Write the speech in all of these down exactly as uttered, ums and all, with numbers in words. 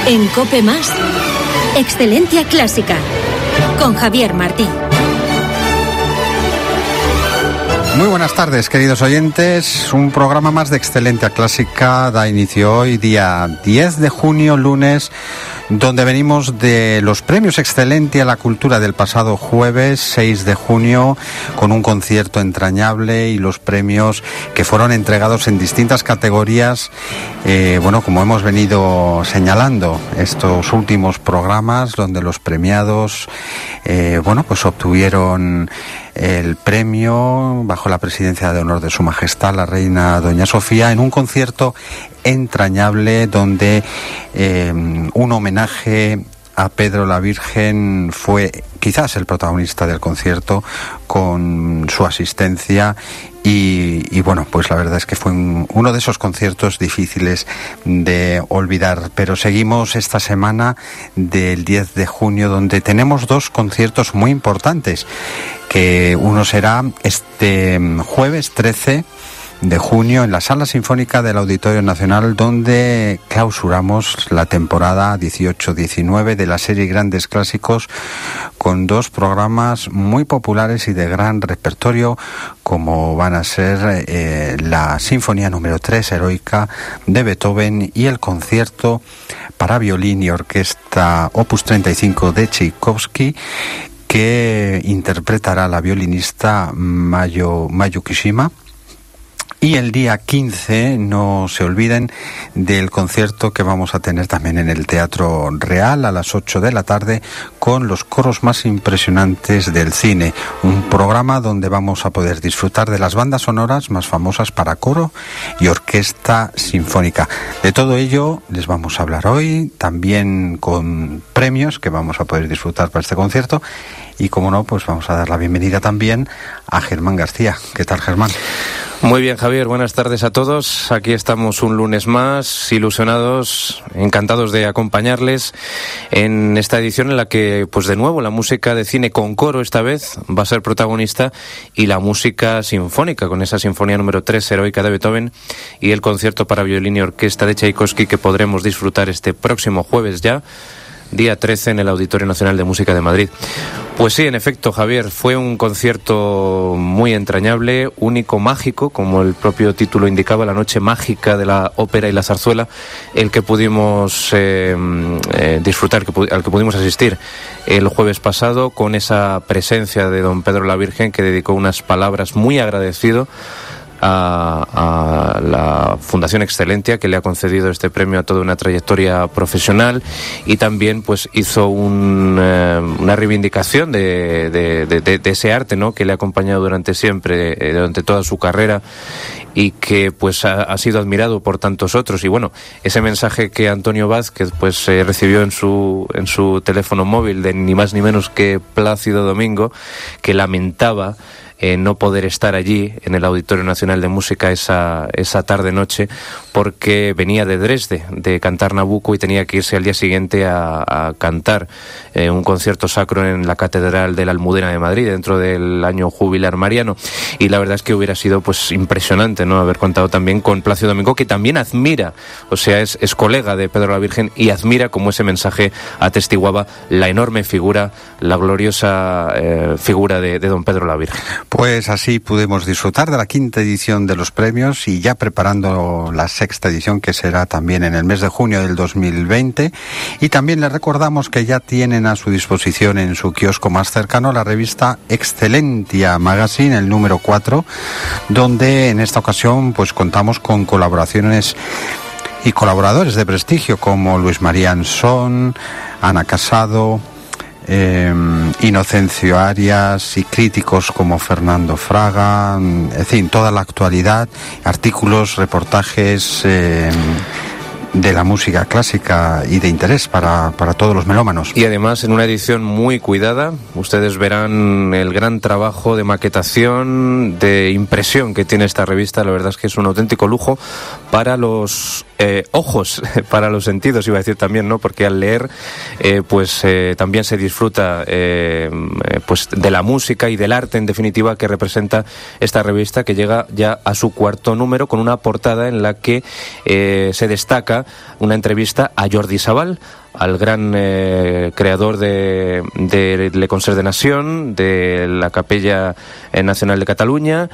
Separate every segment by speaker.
Speaker 1: En COPE Más, Excelencia Clásica, con Javier Martín.
Speaker 2: Muy buenas tardes, queridos oyentes. Un programa más de Excelencia Clásica da inicio hoy, día diez de junio, lunes, donde venimos de los premios Excelencia a la Cultura del pasado jueves seis de junio, con un concierto entrañable y los premios que fueron entregados en distintas categorías, eh, bueno, como hemos venido señalando estos últimos programas, donde los premiados, eh, bueno, pues obtuvieron el premio bajo la presidencia de honor de Su Majestad la Reina Doña Sofía, en un concierto entrañable donde eh, un homenaje a Pedro la Virgen fue quizás el protagonista del concierto, con su asistencia y, y bueno, pues la verdad es que fue un, uno de esos conciertos difíciles de olvidar. Pero seguimos esta semana del diez de junio, donde tenemos dos conciertos muy importantes, que uno será este jueves trece de junio en la Sala Sinfónica del Auditorio Nacional, donde clausuramos la temporada dieciocho diecinueve de la serie Grandes Clásicos, con dos programas muy populares y de gran repertorio, como van a ser eh, la Sinfonía número tres, Heroica, de Beethoven, y el concierto para violín y orquesta Opus treinta y cinco de Tchaikovsky, que interpretará la violinista Mayu, Mayu Kishima. Y el día quince, no se olviden del concierto que vamos a tener también en el Teatro Real a las ocho de la tarde, con los coros más impresionantes del cine. Un programa donde vamos a poder disfrutar de las bandas sonoras más famosas para coro y orquesta sinfónica. De todo ello les vamos a hablar hoy, también con premios que vamos a poder disfrutar para este concierto. Y como no, pues vamos a dar la bienvenida también a Germán García. ¿Qué tal, Germán?
Speaker 3: Muy bien, Javier, buenas tardes a todos. Aquí estamos un lunes más, ilusionados, encantados de acompañarles en esta edición en la que, pues de nuevo, la música de cine con coro esta vez va a ser protagonista, y la música sinfónica, con esa Sinfonía número tres, Heroica, de Beethoven, y el concierto para violín y orquesta de Tchaikovsky, que podremos disfrutar este próximo jueves ya, día trece, en el Auditorio Nacional de Música de Madrid. Pues sí, en efecto, Javier, fue un concierto muy entrañable, único, mágico, como el propio título indicaba, la noche mágica de la ópera y la zarzuela, el que pudimos eh, eh, disfrutar, que, al que pudimos asistir el jueves pasado, con esa presencia de don Pedro la Virgen, que dedicó unas palabras muy agradecido A, a la Fundación Excelencia, que le ha concedido este premio a toda una trayectoria profesional, y también pues hizo un, eh, una reivindicación de, de, de, de, de ese arte, ¿no?, que le ha acompañado durante siempre, eh, durante toda su carrera, y que pues ha, ha sido admirado por tantos otros. Y bueno, ese mensaje que Antonio Vázquez pues eh, recibió en su en su teléfono móvil, de ni más ni menos que Plácido Domingo, que lamentaba Eh, no poder estar allí en el Auditorio Nacional de Música esa, esa tarde-noche, porque venía de Dresde, de cantar Nabucco, y tenía que irse al día siguiente a, a cantar eh, un concierto sacro en la Catedral de la Almudena de Madrid, dentro del año jubilar mariano. Y la verdad es que hubiera sido pues impresionante, ¿no?, haber contado también con Plácido Domingo, que también admira, o sea, es, es colega de Pedro la Virgen, y admira como ese mensaje atestiguaba la enorme figura, la gloriosa eh, figura de, de don Pedro la Virgen.
Speaker 2: Pues así pudimos disfrutar de la quinta edición de los premios, y ya preparando la sexta edición, que será también en el mes de junio del dos mil veinte. Y también les recordamos que ya tienen a su disposición en su kiosco más cercano la revista Excelencia Magazine, el número cuatro, donde en esta ocasión pues contamos con colaboraciones y colaboradores de prestigio como Luis María Ansón, Ana Casado, Eh, Inocencio Arias, y críticos como Fernando Fraga, en fin, toda la actualidad, artículos, reportajes eh, de la música clásica y de interés para, para todos los melómanos.
Speaker 3: Y además en una edición muy cuidada. Ustedes verán el gran trabajo de maquetación, de impresión que tiene esta revista. La verdad es que es un auténtico lujo para los eh, ojos para los sentidos, iba a decir también, ¿no? Porque al leer, eh, pues eh, también se disfruta eh, pues de la música y del arte, en definitiva, que representa esta revista, que llega ya a su cuarto número, con una portada en la que eh, se destaca una entrevista a Jordi Sabal, al gran eh, creador de, de Le Concert de Nation, de la Capella Nacional de Cataluña,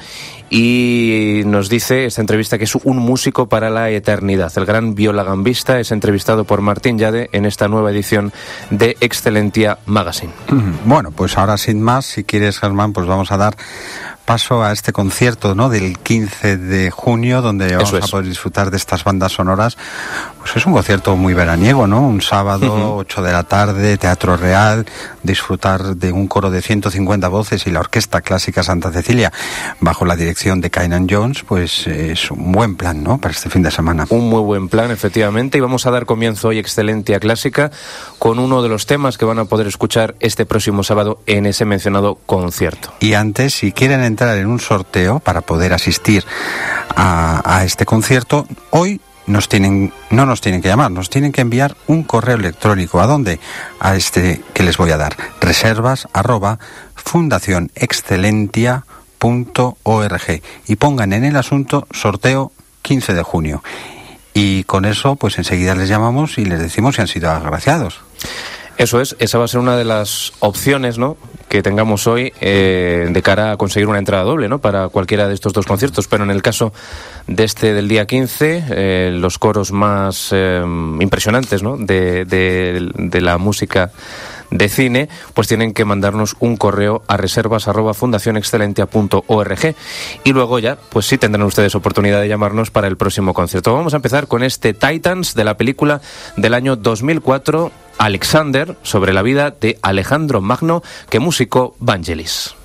Speaker 3: y nos dice esta entrevista que es un músico para la eternidad. El gran violagambista es entrevistado por Martín Llade en esta nueva edición de Excelentia Magazine.
Speaker 2: Bueno, pues ahora sin más, si quieres, Germán, pues vamos a dar paso a este concierto, ¿no?, del quince de junio, donde vamos a poder disfrutar de estas bandas sonoras. Pues es un concierto muy veraniego, ¿no? Un sábado, uh-huh. ocho de la tarde, Teatro Real, disfrutar de un coro de ciento cincuenta voces y la Orquesta Clásica Santa Cecilia, bajo la dirección de Kainan Jones, pues es un buen plan, ¿no?, para este fin de semana.
Speaker 3: Un muy buen plan, efectivamente, y vamos a dar comienzo hoy Excelentia Clásica con uno de los temas que van a poder escuchar este próximo sábado en ese mencionado concierto.
Speaker 2: Y antes, si quieren entrar en un sorteo para poder asistir a, a este concierto, hoy nos tienen, no nos tienen que llamar, nos tienen que enviar un correo electrónico. ¿A dónde? A este que les voy a dar: reservas arroba fundación excelentia punto org, y pongan en el asunto sorteo quince de junio. Y con eso, pues enseguida les llamamos y les decimos si han sido agraciados.
Speaker 3: Eso es, esa va a ser una de las opciones, ¿no?, que tengamos hoy eh, de cara a conseguir una entrada doble, ¿no?, para cualquiera de estos dos conciertos. Pero en el caso de este del día quince, eh, los coros más eh, impresionantes, ¿no?, de, de, de la música de cine, pues tienen que mandarnos un correo a reservas arroba fundación excelentia punto org, y luego ya, pues sí tendrán ustedes oportunidad de llamarnos para el próximo concierto. Vamos a empezar con este Titans de la película del año dos mil cuatro, Alexander, sobre la vida de Alejandro Magno, que musicó Vangelis.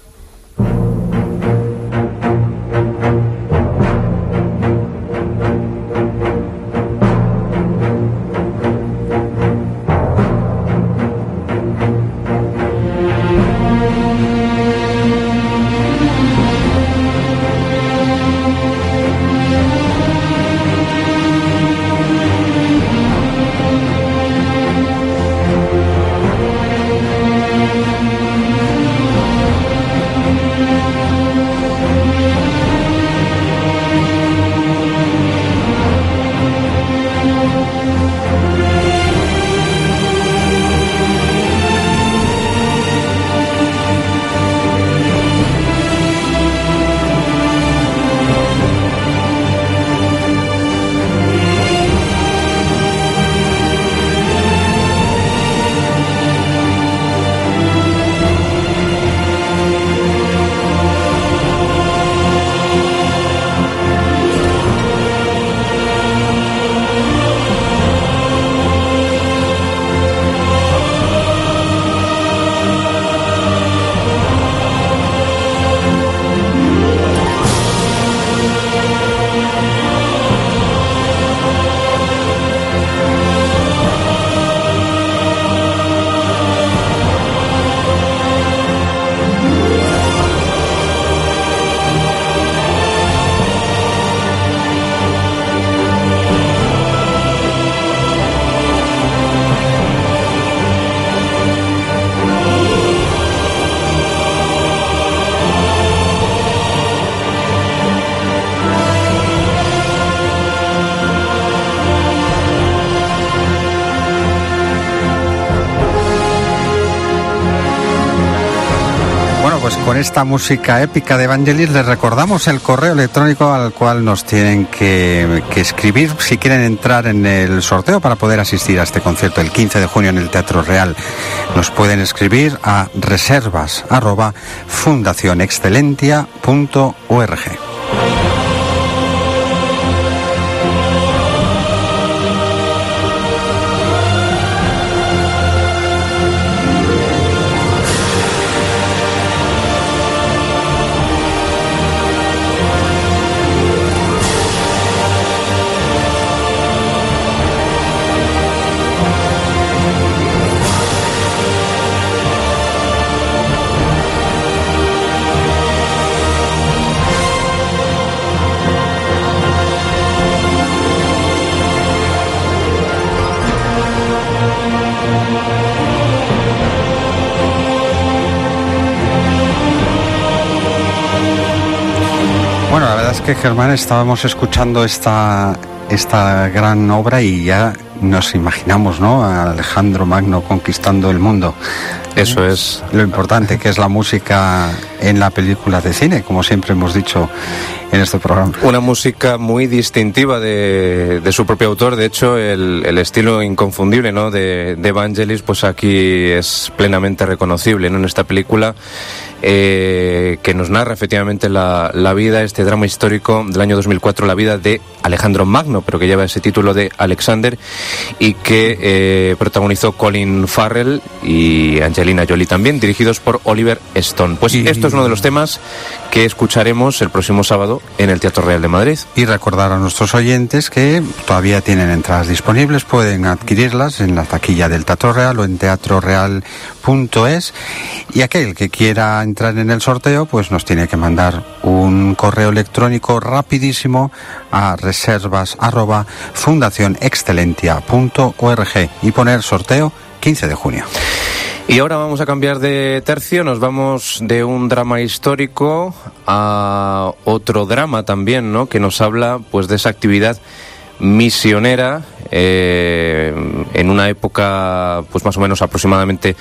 Speaker 2: Con esta música épica de Vangelis les recordamos el correo electrónico al cual nos tienen que, que escribir si quieren entrar en el sorteo para poder asistir a este concierto el quince de junio en el Teatro Real. Nos pueden escribir a reservas arroba fundación excelentia punto org. verdad es que, Germán, estábamos escuchando esta, esta gran obra y ya nos imaginamos, ¿no?, a Alejandro Magno conquistando el mundo.
Speaker 3: Eso es
Speaker 2: lo importante, que es la música en la película de cine, como siempre hemos dicho en este programa.
Speaker 3: Una música muy distintiva de, de su propio autor. De hecho, el, el estilo inconfundible, ¿no?, de, de Vangelis, pues aquí es plenamente reconocible, ¿no?, en esta película, eh, que nos narra efectivamente la, la vida, este drama histórico del año dos mil cuatro, la vida de Alejandro Magno, pero que lleva ese título de Alexander, y que eh, protagonizó Colin Farrell y Angelina Jolie también, dirigidos por Oliver Stone. Pues y... esto es uno de los temas que escucharemos el próximo sábado en el Teatro Real de Madrid.
Speaker 2: Y recordar a nuestros oyentes que todavía tienen entradas disponibles, pueden adquirirlas en la taquilla del Teatro Real o en teatro real punto es, y aquel que quiera entrar en el sorteo pues nos tiene que mandar un correo electrónico rapidísimo a reservas arroba fundación excelentia punto org y poner sorteo quince de junio.
Speaker 3: Y ahora vamos a cambiar de tercio, nos vamos de un drama histórico a otro drama también, ¿no?, que nos habla pues de esa actividad misionera eh, en una época pues más o menos aproximadamente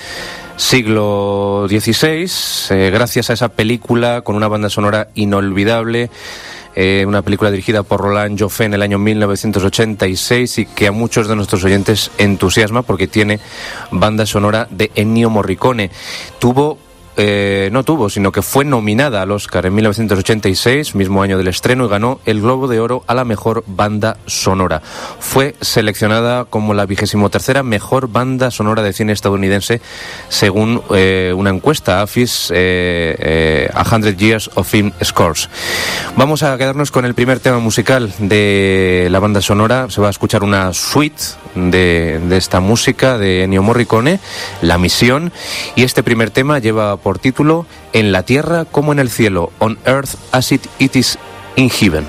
Speaker 3: siglo dieciséis, eh, gracias a esa película con una banda sonora inolvidable. Eh, una película dirigida por Roland Joffé en el año mil novecientos ochenta y seis y que a muchos de nuestros oyentes entusiasma porque tiene banda sonora de Ennio Morricone. Tuvo, eh, no tuvo, sino que fue nominada al Oscar en mil novecientos ochenta y seis, mismo año del estreno, y ganó el Globo de Oro a la mejor banda sonora. Fue seleccionada como la vigésimo tercera mejor banda sonora de cine estadounidense según eh, una encuesta AFIS, eh, eh, A Hundred Years of Film Scores. Vamos a quedarnos con el primer tema musical de la banda sonora. Se va a escuchar una suite de, de esta música de Ennio Morricone, La Misión, y este primer tema lleva por título En la tierra como en el cielo, On Earth as it, it is in Heaven.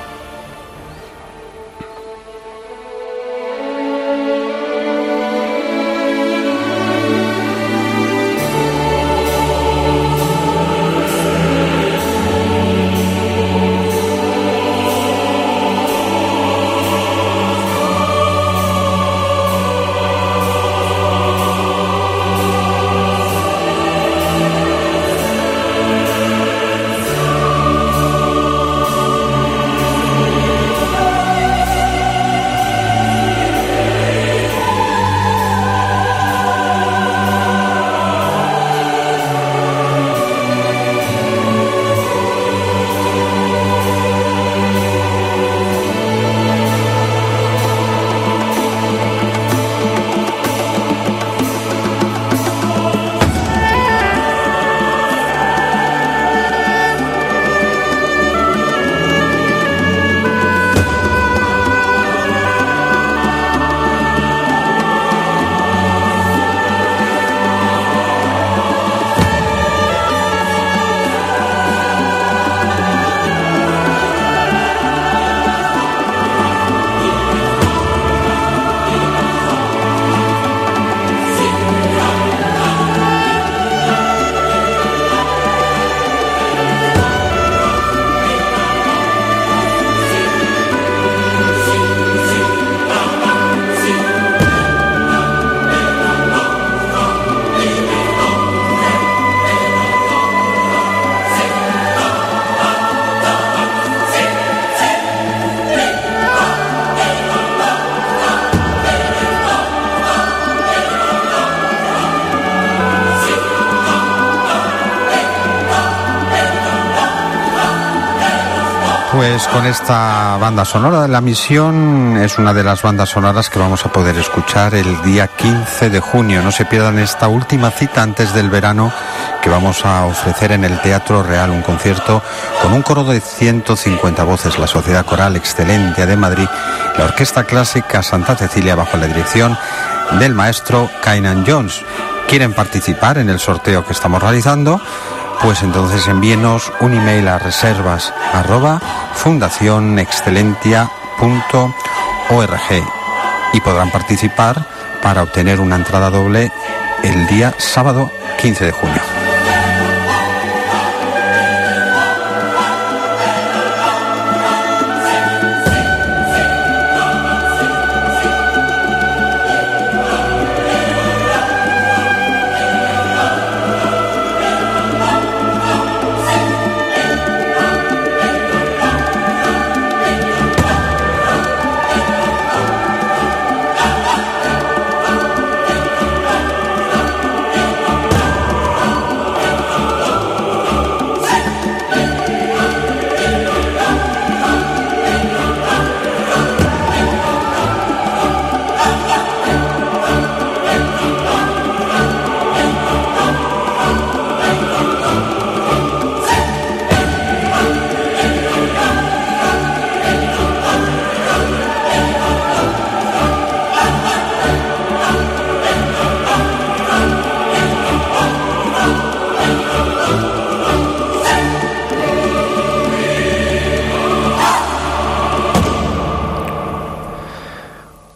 Speaker 2: Pues con esta banda sonora de La Misión es una de las bandas sonoras que vamos a poder escuchar el día quince de junio. No se pierdan esta última cita antes del verano que vamos a ofrecer en el Teatro Real, un concierto con un coro de ciento cincuenta voces, la Sociedad Coral Excelentia de Madrid, la Orquesta Clásica Santa Cecilia bajo la dirección del maestro Kainan Jones. ¿Quieren participar en el sorteo que estamos realizando? Pues entonces envíenos un email a reservas arroba fundación excelentia punto org y podrán participar para obtener una entrada doble el día sábado quince de junio.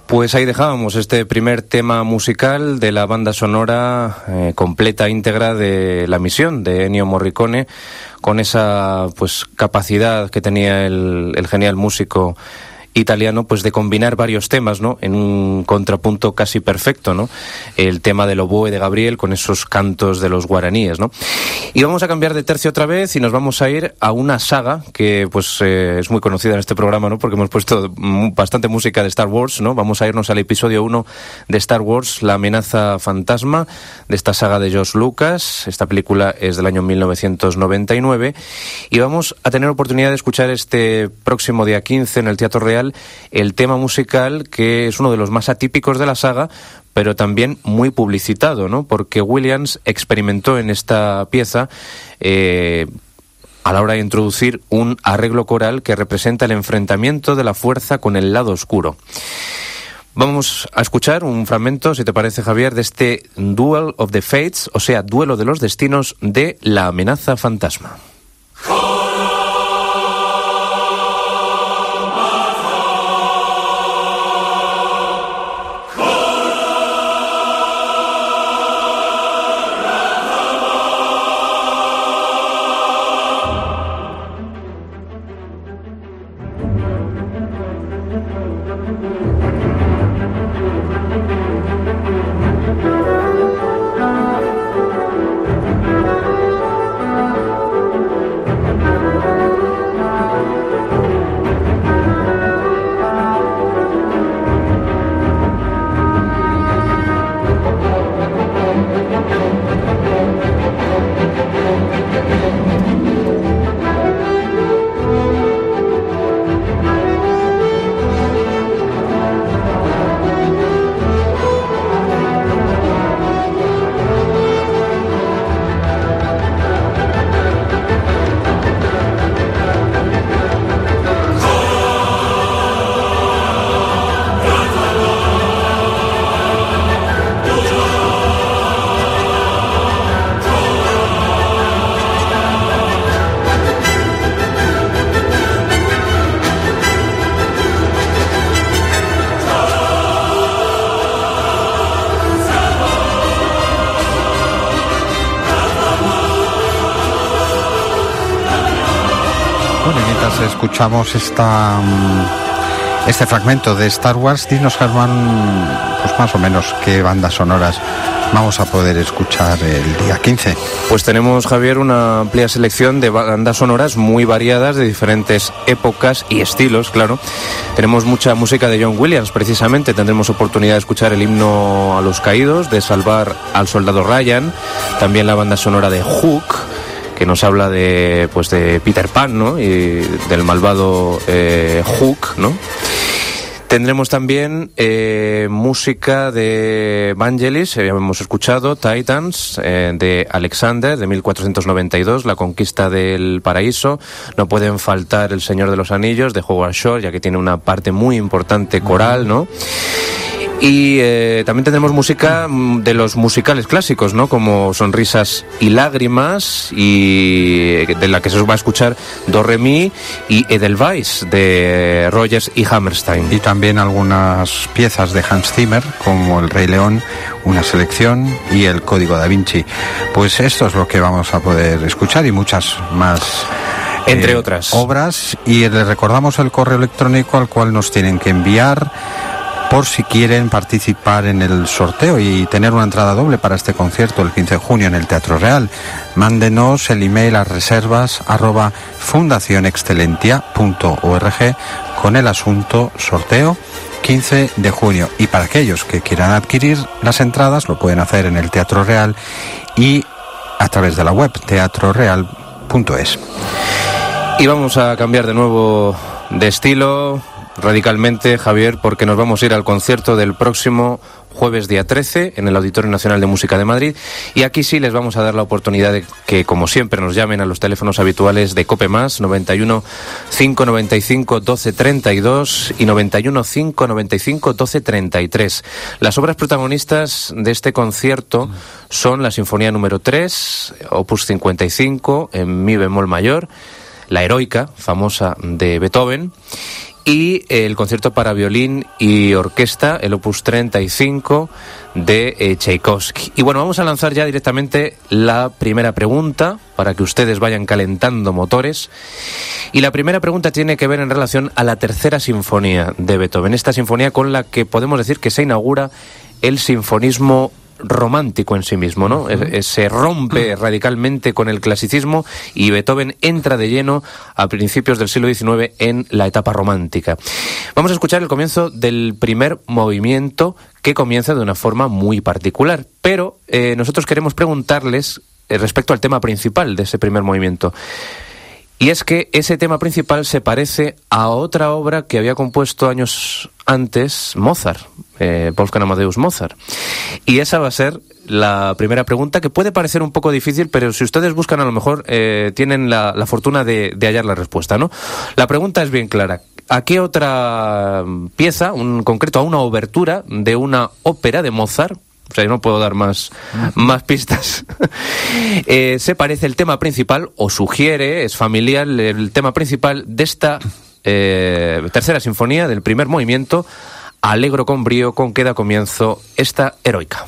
Speaker 3: Pues ahí dejábamos este primer tema musical de la banda sonora eh, completa, íntegra de La Misión de Ennio Morricone, con esa pues capacidad que tenía el, el genial músico italiano, pues de combinar varios temas, ¿no? En un contrapunto casi perfecto, ¿no? El tema del oboe de Gabriel con esos cantos de los guaraníes, ¿no? Y vamos a cambiar de tercio otra vez y nos vamos a ir a una saga que pues eh, es muy conocida en este programa, ¿no? Porque hemos puesto bastante música de Star Wars, ¿no? Vamos a irnos al episodio uno de Star Wars, La amenaza fantasma, de esta saga de George Lucas. Esta película es del año mil novecientos noventa y nueve y vamos a tener oportunidad de escuchar este próximo día quince en el Teatro Real el tema musical que es uno de los más atípicos de la saga, pero también muy publicitado, ¿no? Porque Williams experimentó en esta pieza eh, a la hora de introducir un arreglo coral que representa el enfrentamiento de la fuerza con el lado oscuro. Vamos a escuchar un fragmento, si te parece, Javier, de este Duel of the Fates, o sea, Duelo de los Destinos de La amenaza fantasma.
Speaker 2: Escuchamos esta este fragmento de Star Wars. Dinos, Germán, pues más o menos qué bandas sonoras vamos a poder escuchar el día quince.
Speaker 3: Pues tenemos, Javier, una amplia selección de bandas sonoras muy variadas, de diferentes épocas y estilos, claro. Tenemos mucha música de John Williams, precisamente. Tendremos oportunidad de escuchar el himno a los caídos, de Salvar al soldado Ryan, también la banda sonora de Hook, que nos habla de pues de Peter Pan, ¿no? Y del malvado eh, Hook, ¿no? Tendremos también eh, música de Vangelis, ya hemos escuchado, Titans, eh, de Alexander, de mil cuatrocientos noventa y dos, La conquista del paraíso. No pueden faltar El Señor de los Anillos, de Howard Shore, ya que tiene una parte muy importante coral, ¿no? Y eh, también tendremos música de los musicales clásicos, ¿no? Como Sonrisas y Lágrimas, y de la que se va a escuchar Do Re Mi y Edelweiss de Rodgers y Hammerstein.
Speaker 2: Y también algunas piezas de Hans Zimmer, como El Rey León, una selección, y El Código Da Vinci. Pues esto es lo que vamos a poder escuchar y muchas más.
Speaker 3: Entre
Speaker 2: eh,
Speaker 3: otras
Speaker 2: obras. Y les recordamos el correo electrónico al cual nos tienen que enviar por si quieren participar en el sorteo y tener una entrada doble para este concierto el quince de junio en el Teatro Real. Mándenos el email a reservas arroba fundación excelentia punto org con el asunto sorteo quince de junio. Y para aquellos que quieran adquirir las entradas lo pueden hacer en el Teatro Real y a través de la web teatro real punto es.
Speaker 3: Y vamos a cambiar de nuevo de estilo radicalmente, Javier, porque nos vamos a ir al concierto del próximo jueves día trece en el Auditorio Nacional de Música de Madrid, y aquí sí les vamos a dar la oportunidad de que, como siempre, nos llamen a los teléfonos habituales de COPE Más, noventa y uno, cinco noventa y cinco, doce treinta y dos y noventa y uno, cinco noventa y cinco, doce treinta y tres. Las obras protagonistas de este concierto son la Sinfonía número tres, opus cincuenta y cinco, en mi bemol mayor, la Heroica, famosa, de Beethoven, y el concierto para violín y orquesta, el opus treinta y cinco de eh, Tchaikovsky. Y bueno, vamos a lanzar ya directamente la primera pregunta para que ustedes vayan calentando motores. Y la primera pregunta tiene que ver en relación a la tercera sinfonía de Beethoven, esta sinfonía con la que podemos decir que se inaugura el sinfonismo romántico en sí mismo, ¿no? Uh-huh. Se rompe radicalmente con el clasicismo y Beethoven entra de lleno a principios del siglo diecinueve en la etapa romántica. Vamos a escuchar el comienzo del primer movimiento, que comienza de una forma muy particular, pero eh, nosotros queremos preguntarles eh, respecto al tema principal de ese primer movimiento. Y es que ese tema principal se parece a otra obra que había compuesto años antes Mozart, eh, Wolfgang Amadeus Mozart. Y esa va a ser la primera pregunta, que puede parecer un poco difícil, pero si ustedes buscan a lo mejor eh, tienen la, la fortuna de, de hallar la respuesta, ¿no? La pregunta es bien clara. ¿A qué otra pieza, un concreto, a una obertura de una ópera de Mozart? O sea, yo no puedo dar más, más pistas. eh, se parece el tema principal, o sugiere, es familiar, el tema principal de esta eh, tercera sinfonía, del primer movimiento, Allegro con brío, con que da comienzo esta heroica.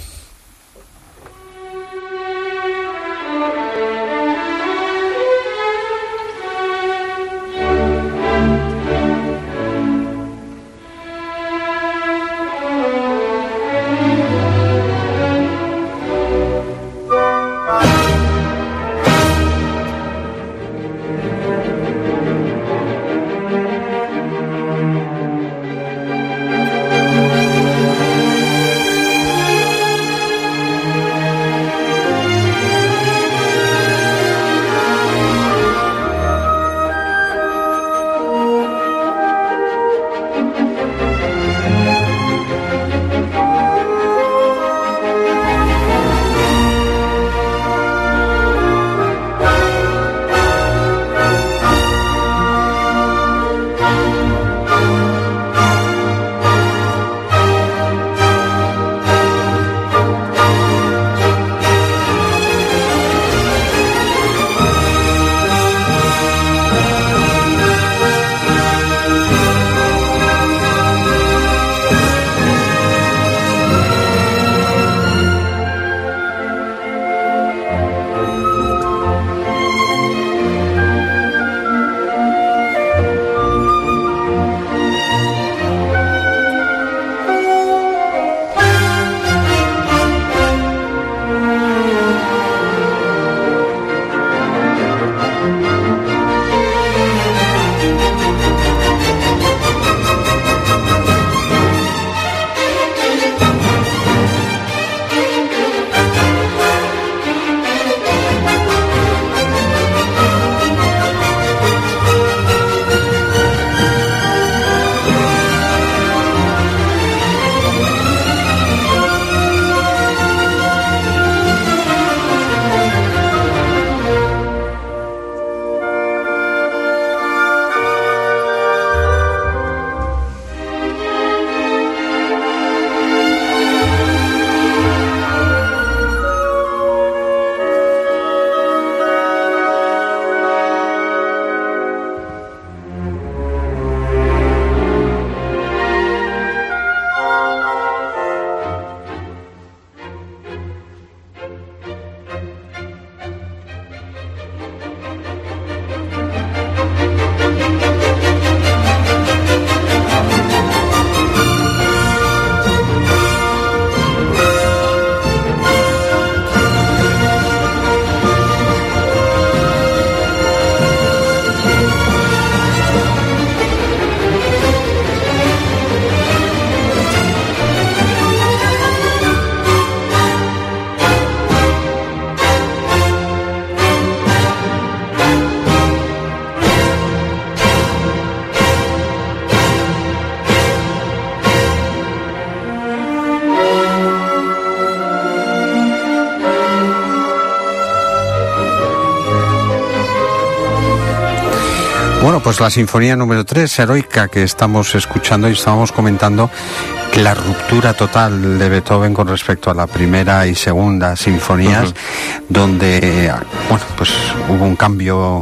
Speaker 2: Bueno, pues la sinfonía número tres, heroica, que estamos escuchando, y estábamos comentando que la ruptura total de Beethoven con respecto a la primera y segunda sinfonías, uh-huh. donde, bueno, pues hubo un cambio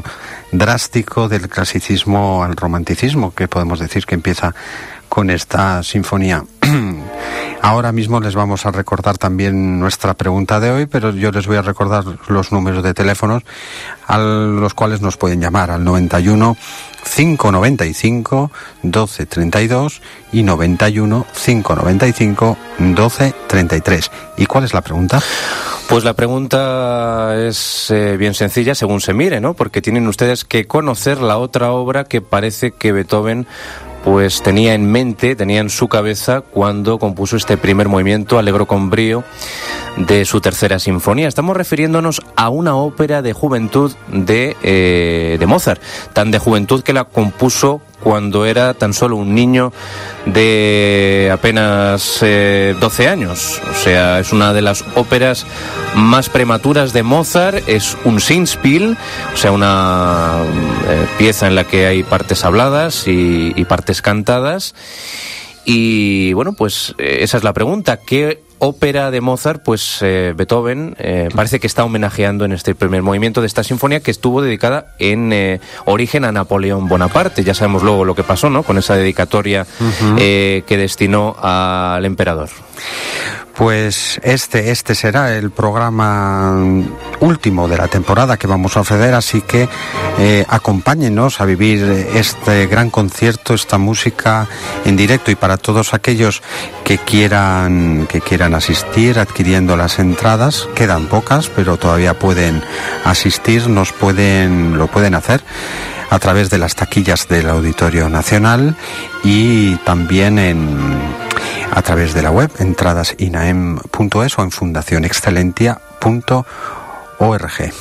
Speaker 2: drástico del clasicismo al romanticismo, que podemos decir que empieza con esta sinfonía. Ahora mismo les vamos a recordar también nuestra pregunta de hoy, pero yo les voy a recordar los números de teléfonos a los cuales nos pueden llamar al noventa y uno, cinco noventa y cinco, doce treinta y dos y noventa y uno, cinco noventa y cinco, doce treinta y tres. ¿Y cuál es la pregunta?
Speaker 3: Pues la pregunta es eh, bien sencilla según se mire, ¿no? Porque tienen ustedes que conocer la otra obra que parece que Beethoven pues tenía en mente, tenía en su cabeza cuando compuso este primer movimiento, Allegro con brío, de su tercera sinfonía. Estamos refiriéndonos a una ópera de juventud de, eh, de Mozart, tan de juventud que la compuso cuando era tan solo un niño de apenas eh, doce años. O sea, es una de las óperas más prematuras de Mozart, es un Singspiel, o sea, una eh, pieza en la que hay partes habladas y, y partes cantadas. Y bueno, pues eh, esa es la pregunta. ¿Qué ópera de Mozart, pues eh, Beethoven eh, parece que está homenajeando en este primer movimiento de esta sinfonía, que estuvo dedicada en eh, origen a Napoleón Bonaparte? Ya sabemos luego lo que pasó, ¿no?, con esa dedicatoria uh-huh. eh, que destinó al emperador.
Speaker 2: Pues este, este será el programa último de la temporada que vamos a ofrecer, así que eh, acompáñenos a vivir este gran concierto, esta música en directo, y para todos aquellos que quieran, que quieran asistir adquiriendo las entradas, quedan pocas, pero todavía pueden asistir, nos pueden, lo pueden hacer a través de las taquillas del Auditorio Nacional y también en a través de la web entradas inaem punto es o en fundación excelentia punto org.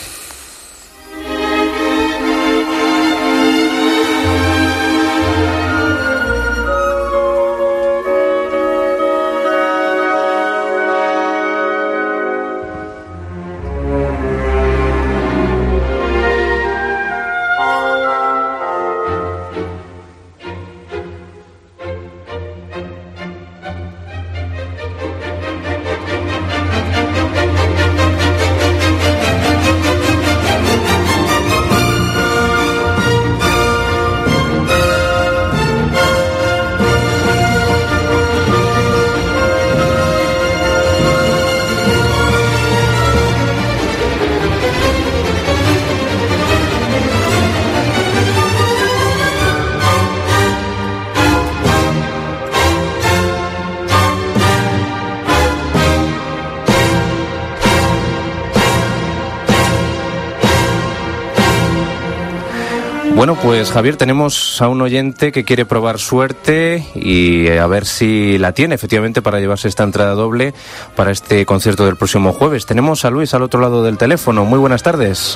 Speaker 3: Bueno, pues Javier, tenemos a un oyente que quiere probar suerte y a ver si la tiene efectivamente para llevarse esta entrada doble para este concierto del próximo jueves. Tenemos a Luis al otro lado del teléfono. Muy buenas tardes.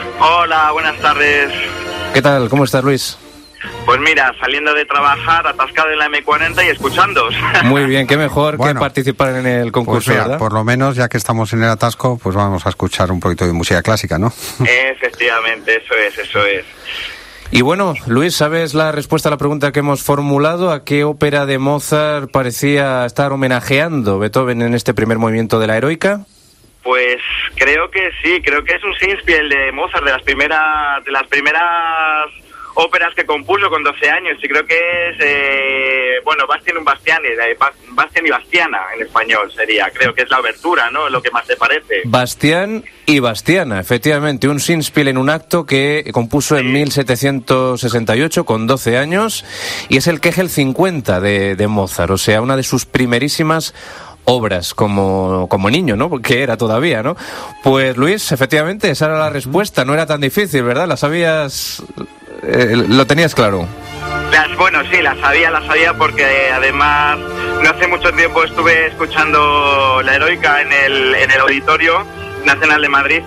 Speaker 4: Hola, buenas tardes.
Speaker 3: ¿Qué tal? ¿Cómo estás, Luis?
Speaker 4: Pues mira, saliendo de trabajar, atascado en la eme cuarenta y escuchándoos.
Speaker 3: Muy bien, qué mejor
Speaker 2: bueno,
Speaker 3: que participar en el concurso,
Speaker 2: pues mira,
Speaker 3: ¿verdad?
Speaker 2: Por lo menos, ya que estamos en el atasco, pues vamos a escuchar un poquito de música clásica, ¿no?
Speaker 4: Efectivamente, eso es, eso es.
Speaker 3: Y bueno, Luis, ¿sabes la respuesta a la pregunta que hemos formulado? ¿A qué ópera de Mozart parecía estar homenajeando Beethoven en este primer movimiento de la Heroica?
Speaker 4: Pues creo que sí, creo que es un Singspiel de Mozart, de las primeras, de las primeras óperas que compuso con doce años, y creo que es, eh, bueno, Bastien und Bastiani, eh, Bastien y Bastiana en español sería, creo que es la obertura, ¿no?, lo que más te parece.
Speaker 3: Bastián y Bastiana, efectivamente, un Singspiel en un acto que compuso sí. en mil setecientos sesenta y ocho con doce años, y es el Kegel cincuenta de, de Mozart, o sea, una de sus primerísimas obras como, como niño, ¿no? Porque era todavía, ¿no? Pues Luis, efectivamente, esa era la respuesta, no era tan difícil, ¿verdad? La sabías, eh, lo tenías claro.
Speaker 4: Las, bueno, sí, la sabía, la sabía porque además no hace mucho tiempo estuve escuchando la Heroica en el, en el Auditorio Nacional de Madrid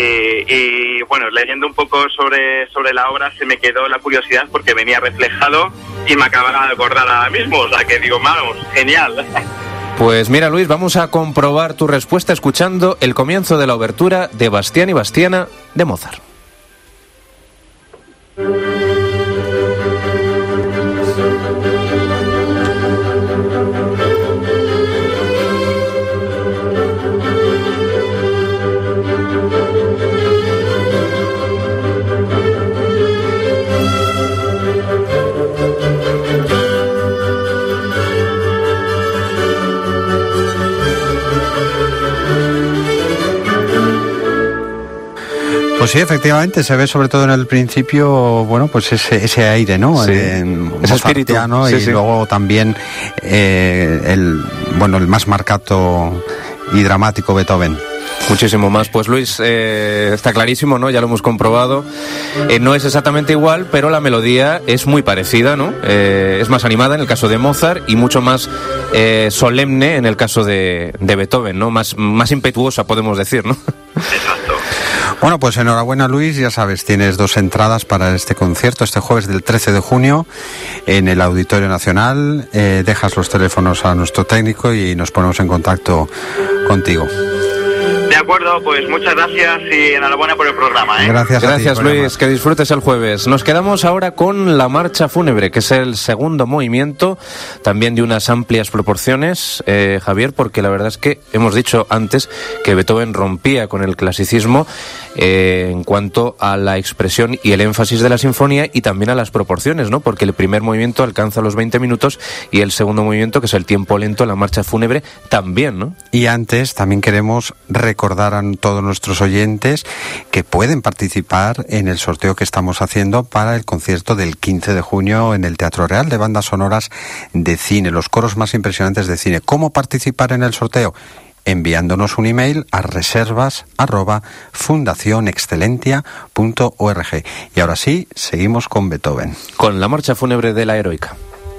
Speaker 4: y, y bueno, leyendo un poco sobre, sobre la obra se me quedó la curiosidad porque venía reflejado y me acababa de acordar ahora mismo, o sea que digo, vamos, genial.
Speaker 3: Pues mira, Luis, vamos a comprobar tu respuesta escuchando el comienzo de la obertura de Bastián y Bastiana de Mozart.
Speaker 2: Pues sí, efectivamente, se ve sobre todo en el principio, bueno, pues ese, ese aire, ¿no?
Speaker 3: Sí.
Speaker 2: Eh,
Speaker 3: Ese espíritu. Sí,
Speaker 2: y
Speaker 3: sí.
Speaker 2: luego también eh, el, bueno, el más marcato y dramático Beethoven.
Speaker 3: Muchísimo más. Pues Luis, eh, está clarísimo, ¿no? Ya lo hemos comprobado. Eh, no es exactamente igual, pero la melodía es muy parecida, ¿no? Eh, es más animada en el caso de Mozart y mucho más eh, solemne en el caso de, de Beethoven, ¿no? Más, más impetuosa, podemos decir, ¿no?
Speaker 4: Exacto.
Speaker 2: Bueno, pues enhorabuena, Luis, ya sabes, tienes dos entradas para este concierto este jueves del trece de junio en el Auditorio Nacional. Eh, dejas los teléfonos a nuestro técnico y nos ponemos en contacto contigo.
Speaker 4: De acuerdo, pues muchas gracias y enhorabuena por el programa, ¿eh?
Speaker 2: Gracias,
Speaker 3: Gracias,
Speaker 2: a ti,
Speaker 3: Luis,
Speaker 2: Luis.
Speaker 3: que disfrutes el jueves. Nos quedamos ahora con la marcha fúnebre, que es el segundo movimiento, también de unas amplias proporciones, eh, Javier, porque la verdad es que hemos dicho antes que Beethoven rompía con el clasicismo eh, en cuanto a la expresión y el énfasis de la sinfonía y también a las proporciones, ¿no? Porque el primer movimiento alcanza los veinte minutos y el segundo movimiento, que es el tiempo lento, la marcha fúnebre, también, ¿no?
Speaker 2: Y antes también queremos recordar a todos nuestros oyentes que pueden participar en el sorteo que estamos haciendo para el concierto del quince de junio en el Teatro Real de bandas sonoras de cine, los coros más impresionantes de cine. ¿Cómo participar en el sorteo? Enviándonos un email a reservas arroba fundación excelentia punto org. Y ahora sí, seguimos con Beethoven.
Speaker 3: Con la marcha fúnebre de la Heroica.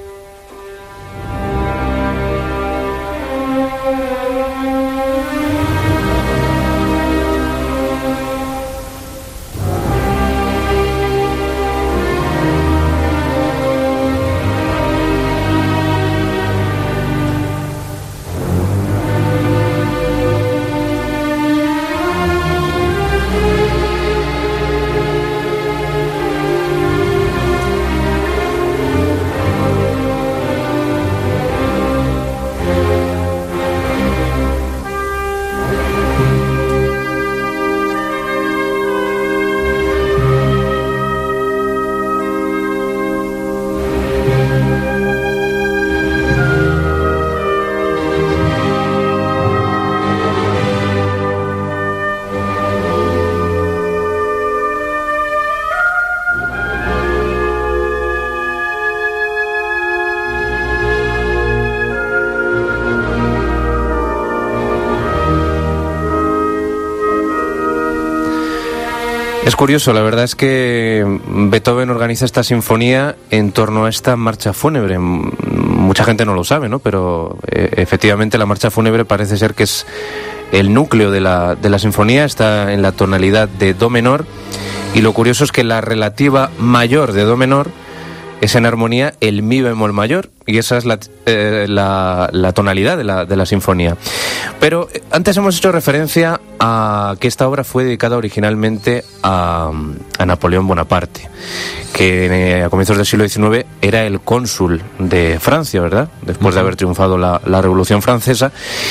Speaker 3: Es curioso, la verdad es que Beethoven organiza esta sinfonía en torno a esta marcha fúnebre. Mucha gente no lo sabe, ¿no? Pero eh, efectivamente la marcha fúnebre parece ser que es el núcleo de la, de la sinfonía, está en la tonalidad de do menor, y lo curioso es que la relativa mayor de do menor es en armonía el mi bemol mayor, y esa es la, eh, la, la tonalidad de la, de la sinfonía. Pero antes hemos hecho referencia a que esta obra fue dedicada originalmente a, a Napoleón Bonaparte, que eh, a comienzos del siglo diecinueve era el cónsul de Francia, ¿verdad? Después uh-huh. de haber triunfado la, la Revolución Francesa.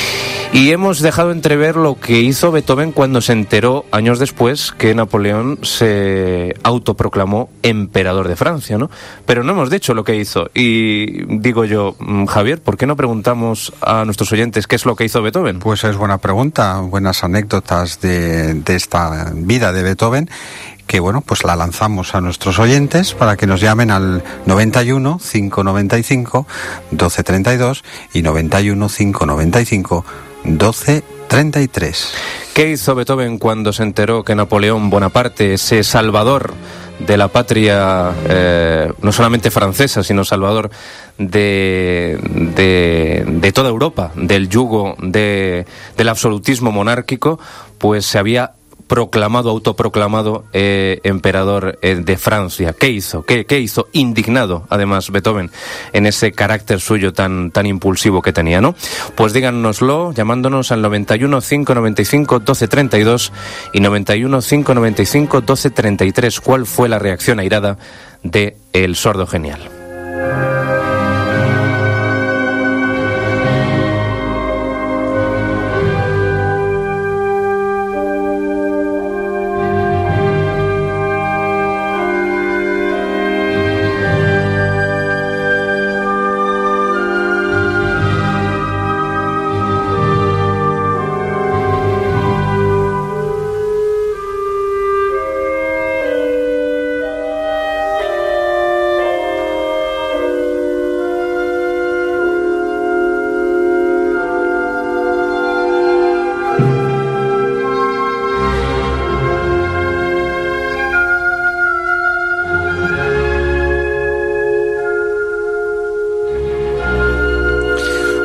Speaker 3: Y hemos dejado entrever lo que hizo Beethoven cuando se enteró, años después, que Napoleón se autoproclamó emperador de Francia, ¿no? Pero no hemos dicho lo que hizo. Y digo yo, Javier, ¿por qué no preguntamos a nuestros oyentes qué es lo que hizo Beethoven?
Speaker 2: Pues es buena pregunta, buenas anécdotas de, de esta vida de Beethoven, que bueno, pues la lanzamos a nuestros oyentes para que nos llamen al noventa y uno, cinco noventa y cinco, doce treinta y dos y noventa y uno, cinco noventa y cinco, doce treinta y tres.
Speaker 3: ¿Qué hizo Beethoven cuando se enteró que Napoleón Bonaparte, ese salvador de la patria, eh, no solamente francesa, sino salvador de, de, de toda Europa, del yugo de, del absolutismo monárquico, pues se había proclamado, autoproclamado eh, emperador eh, de Francia? ¿Qué hizo? ¿Qué, ¿Qué hizo? Indignado, además, Beethoven, en ese carácter suyo tan, tan impulsivo que tenía, ¿no? Pues díganoslo llamándonos al noventa y uno, cinco noventa y cinco, doce treinta y dos y noventa y uno, cinco noventa y cinco, doce treinta y tres. ¿Cuál fue la reacción airada de El Sordo Genial?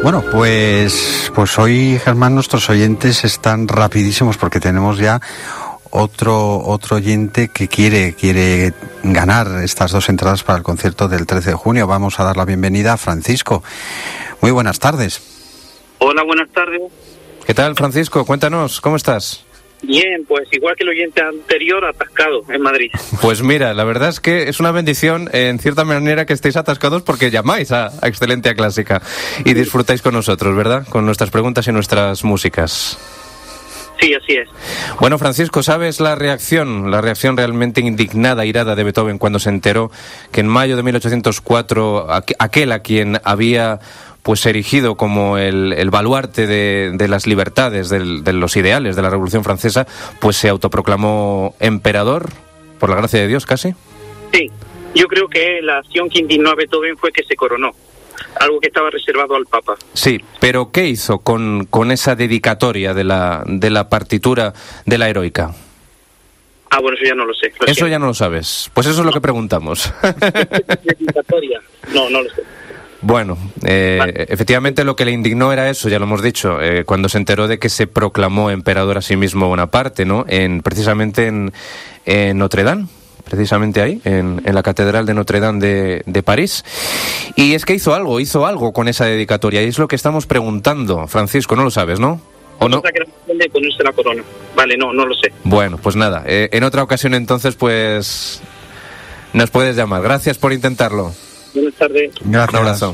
Speaker 2: Bueno, pues, pues hoy, Germán, nuestros oyentes están rapidísimos porque tenemos ya otro otro oyente que quiere quiere ganar estas dos entradas para el concierto del trece de junio. Vamos a dar la bienvenida a Francisco. Muy buenas tardes.
Speaker 5: Hola, buenas tardes.
Speaker 3: ¿Qué tal, Francisco? Cuéntanos, ¿cómo estás?
Speaker 5: Bien, pues igual que el oyente anterior, atascado en Madrid.
Speaker 3: Pues mira, la verdad es que es una bendición, en cierta manera, que estéis atascados porque llamáis a, a Excelencia Clásica y disfrutáis con nosotros, ¿verdad? Con nuestras preguntas y nuestras músicas.
Speaker 5: Sí, así es.
Speaker 3: Bueno, Francisco, ¿sabes la reacción, la reacción realmente indignada, irada de Beethoven cuando se enteró que en mayo de mil ochocientos cuatro aqu- aquel a quien había pues erigido como el, el baluarte de, de las libertades, del, de los ideales de la Revolución Francesa, pues se autoproclamó emperador, por la gracia de Dios casi?
Speaker 5: Sí, yo creo que la acción que indignó a Beethoven fue que se coronó, algo que estaba reservado al Papa.
Speaker 3: Sí, pero ¿qué hizo con, con esa dedicatoria de la, de la partitura de la Heroica?
Speaker 5: Ah, bueno, eso ya no lo sé. Lo
Speaker 3: Eso
Speaker 5: siento.
Speaker 3: ya no lo sabes. Pues eso es lo que preguntamos.
Speaker 5: Dedicatoria. No, no lo sé.
Speaker 3: Bueno, eh,
Speaker 5: Vale.
Speaker 3: efectivamente lo que le indignó era eso, ya lo hemos dicho, eh, cuando se enteró de que se proclamó emperador a sí mismo Bonaparte, ¿no? En, precisamente en, en Notre Dame, precisamente ahí, en, en la Catedral de Notre Dame de, de París. Y es que hizo algo, hizo algo con esa dedicatoria, y es lo que estamos preguntando. Francisco, no lo sabes, ¿no? ¿O no?
Speaker 5: O sea, que era de ponerse la corona. Vale, no, no lo sé.
Speaker 3: Bueno, pues nada, eh, en otra ocasión entonces, pues nos puedes llamar. Gracias por intentarlo.
Speaker 5: Buenas tardes.
Speaker 2: Gracias.
Speaker 3: Un abrazo.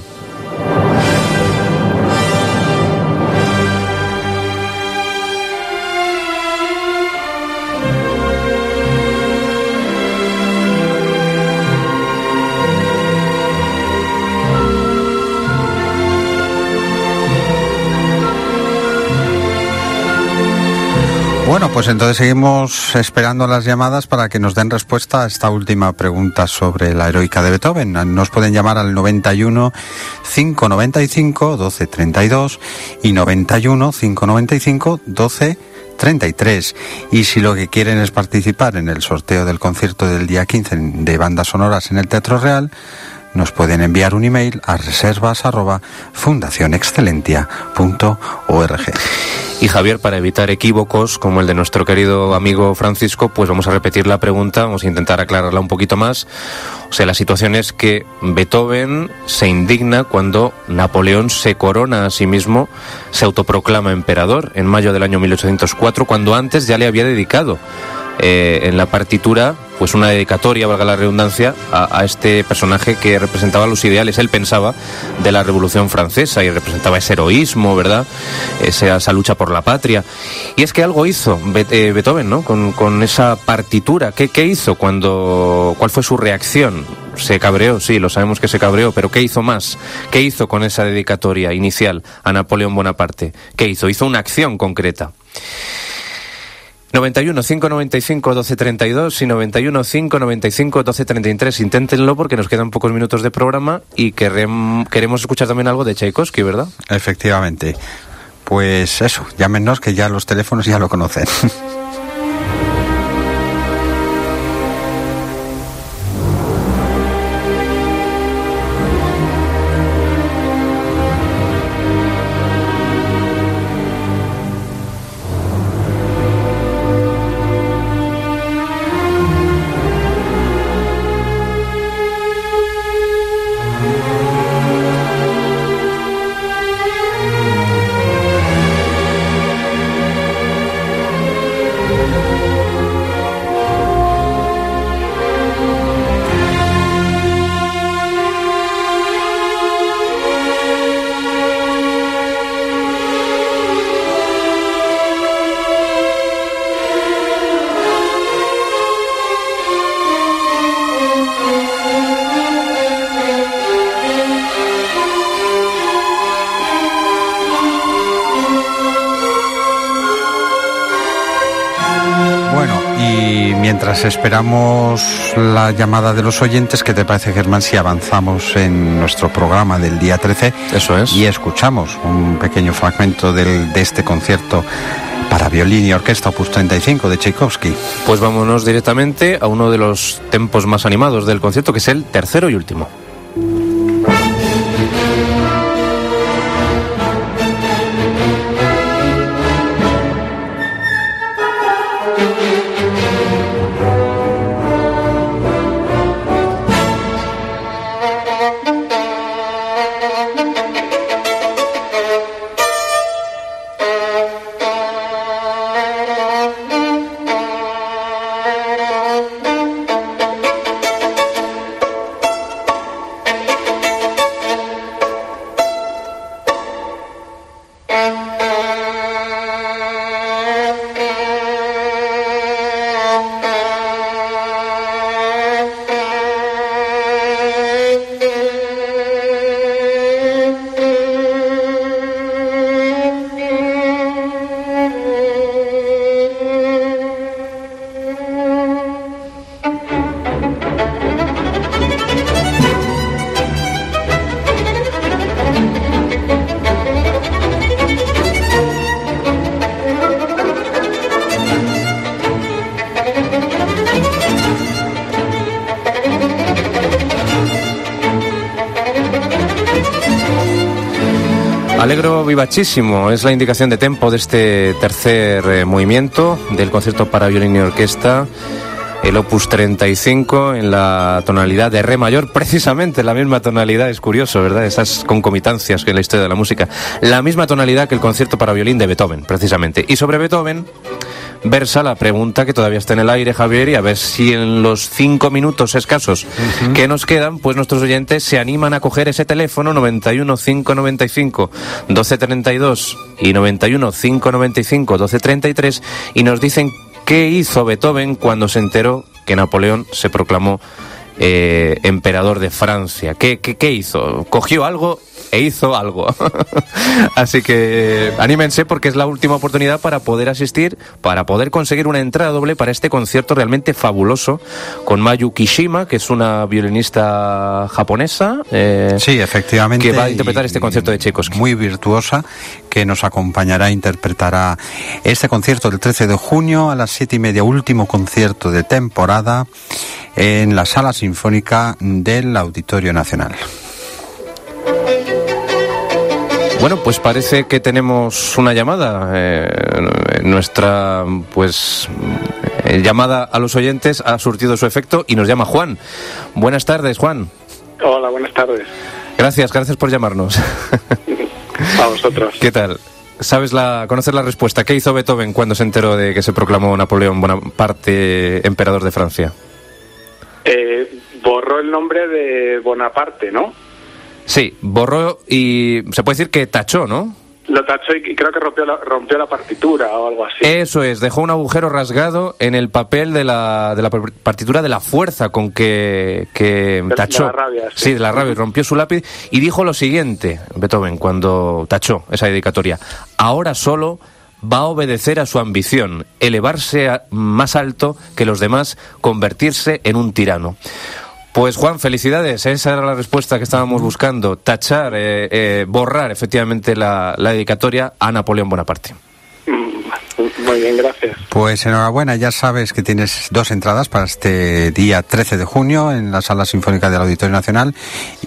Speaker 2: Bueno, pues entonces seguimos esperando las llamadas para que nos den respuesta a esta última pregunta sobre la Heroica de Beethoven. Nos pueden llamar al noventa y uno, cinco noventa y cinco, doce treinta y dos y noventa y uno, cinco noventa y cinco, doce treinta y tres. Y si lo que quieren es participar en el sorteo del concierto del día quince de bandas sonoras en el Teatro Real, nos pueden enviar un email a reservas arroba fundación excelentia punto org.
Speaker 3: Y Javier, para evitar equívocos como el de nuestro querido amigo Francisco, pues vamos a repetir la pregunta, vamos a intentar aclararla un poquito más. O sea, la situación es que Beethoven se indigna cuando Napoleón se corona a sí mismo, se autoproclama emperador en mayo del año mil ochocientos cuatro, cuando antes ya le había dedicado eh, en la partitura pues una dedicatoria, valga la redundancia, a, a este personaje que representaba los ideales, él pensaba, de la Revolución Francesa, y representaba ese heroísmo, ¿verdad?, esa, esa lucha por la patria. Y es que algo hizo Be- eh, Beethoven, ¿no?, con, con esa partitura. ¿Qué, ¿Qué hizo cuando, cuál fue su reacción? Se cabreó, sí, lo sabemos que se cabreó, pero ¿qué hizo más? ¿Qué hizo con esa dedicatoria inicial a Napoleón Bonaparte? ¿Qué hizo? Hizo una acción concreta. noventa y uno, cinco noventa y cinco, doce treinta y dos y noventa y uno, cinco noventa y cinco, doce treinta y tres. Inténtenlo porque nos quedan pocos minutos de programa y querem, queremos escuchar también algo de Tchaikovsky, ¿verdad?
Speaker 2: Efectivamente. Pues eso, llámenos que ya los teléfonos ya lo conocen. Mientras esperamos la llamada de los oyentes, ¿qué te parece, Germán, si avanzamos en nuestro programa del día trece?
Speaker 3: Eso es.
Speaker 2: Y escuchamos un pequeño fragmento del, de este concierto para violín y orquesta opus treinta y cinco de Tchaikovsky.
Speaker 3: Pues vámonos directamente a uno de los tempos más animados del concierto, que es el tercero y último. Allegro vivacísimo es la indicación de tempo de este tercer eh, movimiento del concierto para violín y orquesta, el opus treinta y cinco, en la tonalidad de re mayor, precisamente la misma tonalidad. Es curioso, ¿verdad? Esas concomitancias que en la historia de la música, la misma tonalidad que el concierto para violín de Beethoven, precisamente. Y sobre Beethoven versa la pregunta que todavía está en el aire, Javier, y a ver si en los cinco minutos escasos uh-huh. que nos quedan, pues nuestros oyentes se animan a coger ese teléfono noventa y uno, cinco noventa y cinco, doce treinta y dos y noventa y uno, cinco noventa y cinco, doce treinta y tres y nos dicen qué hizo Beethoven cuando se enteró que Napoleón se proclamó eh, emperador de Francia. ¿Qué, qué, qué hizo? ¿Cogió algo e hizo algo? Así que anímense, porque es la última oportunidad para poder asistir, para poder conseguir una entrada doble para este concierto realmente fabuloso con Mayu Kishima, que es una violinista japonesa. Eh,
Speaker 2: sí, efectivamente.
Speaker 3: Que va a interpretar este concierto de Tchaikovsky.
Speaker 2: Muy virtuosa, que nos acompañará, interpretará este concierto del trece de junio a las siete y media, último concierto de temporada en la Sala Sinfónica del Auditorio Nacional.
Speaker 3: Bueno, pues parece que tenemos una llamada. Eh, nuestra, pues, eh, llamada a los oyentes ha surtido su efecto y nos llama Juan. Buenas tardes, Juan.
Speaker 6: Hola, buenas tardes.
Speaker 3: Gracias, gracias por llamarnos.
Speaker 6: A vosotros.
Speaker 3: ¿Qué tal? ¿Sabes la, conocer la respuesta? ¿Qué hizo Beethoven cuando se enteró de que se proclamó Napoleón Bonaparte emperador de Francia?
Speaker 6: Eh, borró el nombre de Bonaparte, ¿no?
Speaker 3: Sí, borró y se puede decir que tachó, ¿no?
Speaker 6: Lo tachó y creo que rompió la, rompió la partitura o algo así.
Speaker 3: Eso es, dejó un agujero rasgado en el papel de la, de la partitura de la fuerza con que, que
Speaker 6: de,
Speaker 3: tachó.
Speaker 6: De la rabia, sí.
Speaker 3: Sí, de la rabia, y rompió su lápiz y dijo lo siguiente, Beethoven, cuando tachó esa dedicatoria: ahora solo va a obedecer a su ambición, elevarse a, más alto que los demás, convertirse en un tirano. Pues Juan, felicidades, esa era la respuesta que estábamos buscando, tachar, eh, eh, borrar efectivamente la, la dedicatoria a Napoleón Bonaparte.
Speaker 6: Muy bien, gracias.
Speaker 2: Pues enhorabuena, ya sabes que tienes dos entradas para este día trece de junio en la Sala Sinfónica del Auditorio Nacional,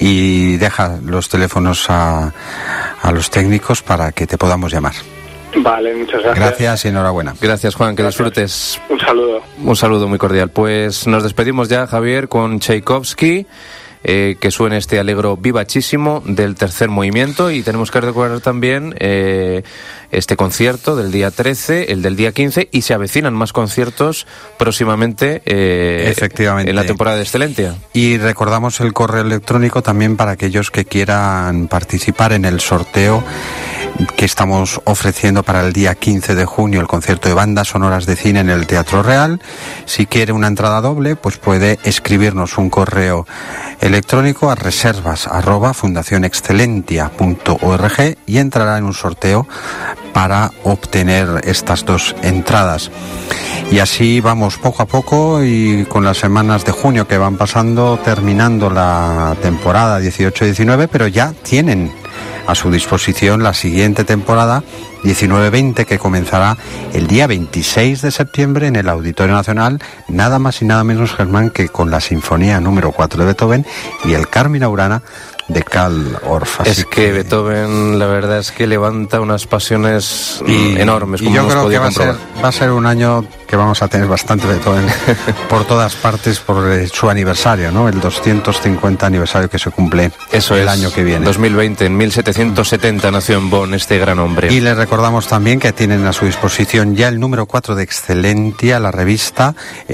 Speaker 2: y deja los teléfonos a, a los técnicos para que te podamos llamar.
Speaker 6: Vale, muchas gracias.
Speaker 2: Gracias y enhorabuena.
Speaker 3: Gracias, Juan, que
Speaker 6: Gracias.
Speaker 3: disfrutes.
Speaker 6: Un saludo.
Speaker 3: Un saludo muy cordial. Pues nos despedimos ya, Javier, con Tchaikovsky, eh, que suene este Allegro vivacísimo del tercer movimiento, y tenemos que recordar también eh, este concierto del día trece, el del día quince, y se avecinan más conciertos próximamente eh,
Speaker 2: Efectivamente.
Speaker 3: en la temporada de Excelentia.
Speaker 2: Y recordamos el correo electrónico también para aquellos que quieran participar en el sorteo que estamos ofreciendo para el día quince de junio, el concierto de bandas sonoras de cine en el Teatro Real. Si quiere una entrada doble, pues puede escribirnos un correo electrónico a reservas arroba fundación excelentia punto org y entrará en un sorteo para obtener estas dos entradas. Y así vamos poco a poco, y con las semanas de junio que van pasando, terminando la temporada dieciocho diecinueve, pero ya tienen a su disposición la siguiente temporada diecinueve veinte, que comenzará el día veintiséis de septiembre en el Auditorio Nacional, nada más y nada menos, Germán, que con la Sinfonía número cuatro de Beethoven y el Carmina Burana de Karl Orff.
Speaker 3: Es que, que Beethoven, la verdad es que levanta unas pasiones y, enormes, como
Speaker 2: y yo
Speaker 3: hemos
Speaker 2: creo
Speaker 3: podido
Speaker 2: que va a, ser, va a ser un año que vamos a tener bastante Beethoven por todas partes, por eh, su aniversario, ¿no? El doscientos cincuenta aniversario que se cumple
Speaker 3: Eso
Speaker 2: el
Speaker 3: es,
Speaker 2: año que viene.
Speaker 3: dos mil veinte, en mil setecientos setenta nació en Bonn este gran hombre.
Speaker 2: Y les recordamos también que tienen a su disposición ya el número cuatro de Excelentia, la revista,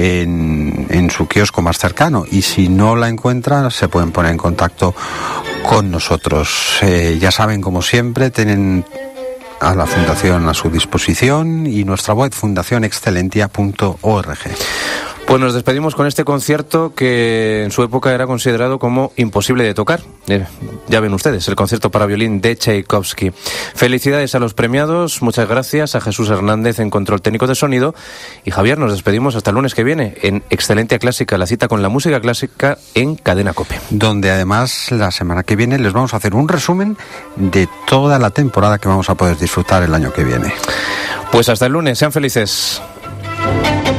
Speaker 2: en, en su kiosco más cercano. Y si no la encuentran, se pueden poner en contacto con nosotros. Eh, ya saben, como siempre, tienen a la Fundación a su disposición, y nuestra web fundación excelentia punto org.
Speaker 3: Pues nos despedimos con este concierto que en su época era considerado como imposible de tocar. Eh, ya ven ustedes, el concierto para violín de Tchaikovsky. Felicidades a los premiados, muchas gracias a Jesús Hernández en control técnico de sonido. Y Javier, nos despedimos hasta el lunes que viene en Excelentia Clásica, la cita con la música clásica en Cadena COPE.
Speaker 2: Donde además la semana que viene les vamos a hacer un resumen de toda la temporada que vamos a poder disfrutar el año que viene.
Speaker 3: Pues hasta el lunes, sean felices.